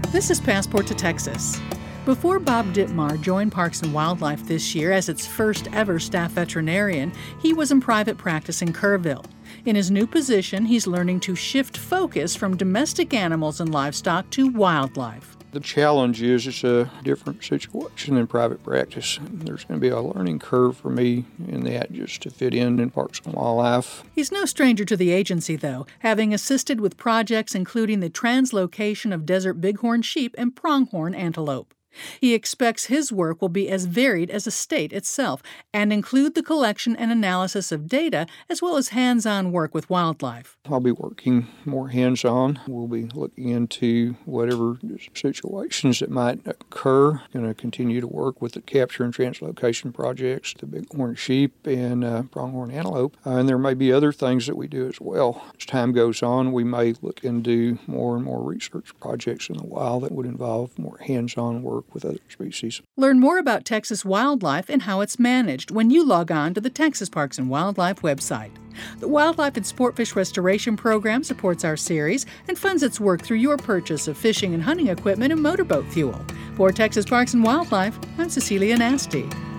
This is Passport to Texas. Before Bob Ditmar joined Parks and Wildlife this year as its first ever staff veterinarian, he was in private practice in Kerrville. In his new position, he's learning to shift focus from domestic animals and livestock to wildlife. The challenge is it's a different situation than private practice. There's going to be a learning curve for me in that just to fit in Parks and Wildlife. He's no stranger to the agency, though, having assisted with projects including the translocation of desert bighorn sheep and pronghorn antelope. He expects his work will be as varied as the state itself and include the collection and analysis of data as well as hands-on work with wildlife. I'll be working more hands-on. We'll be looking into whatever situations that might occur. Going to continue to work with the capture and translocation projects, the bighorn sheep and pronghorn antelope. And there may be other things that we do as well. As time goes on, we may look into more and more research projects in the wild that would involve more hands-on work with other species. Learn more about Texas wildlife and how it's managed when you log on to the Texas Parks and Wildlife website. The Wildlife and Sportfish Restoration Program supports our series and funds its work through your purchase of fishing and hunting equipment and motorboat fuel. For Texas Parks and Wildlife, I'm Cecilia Nasty.